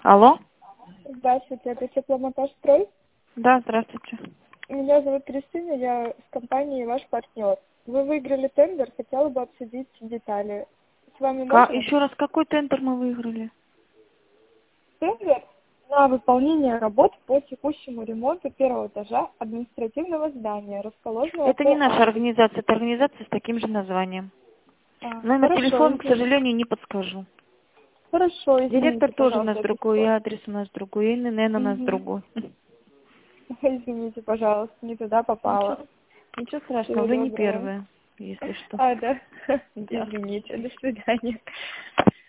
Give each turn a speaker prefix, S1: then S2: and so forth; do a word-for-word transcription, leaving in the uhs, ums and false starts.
S1: Алло?
S2: Здравствуйте, это Тепломонтажстрой.
S1: Да, здравствуйте.
S2: Меня зовут Кристина, я с компанией «Ваш партнер». Вы выиграли тендер, хотела бы обсудить детали. С вами
S1: Ка-
S2: можно?
S1: Еще раз, какой тендер мы выиграли?
S2: Тендер на выполнение работ по текущему ремонту первого этажа административного здания, расположенного
S1: Это не
S2: по
S1: наша
S2: адресу.
S1: организация, это организация с таким же названием.
S2: А,
S1: Номер
S2: хорошо,
S1: телефона, к
S2: извините.
S1: сожалению, не подскажу.
S2: Хорошо,
S1: Директор
S2: извините,
S1: тоже у нас
S2: пожалуйста, это
S1: другой, и
S2: что?
S1: адрес у нас другой, и ИНН у нас
S2: Мгм.
S1: другой.
S2: Извините, пожалуйста, не туда
S1: Ничего,
S2: попала.
S1: ничего страшного,
S2: Всего
S1: вы не
S2: доброго.
S1: первые, если что.
S2: А, да.
S1: Да.
S2: Извините, до свидания.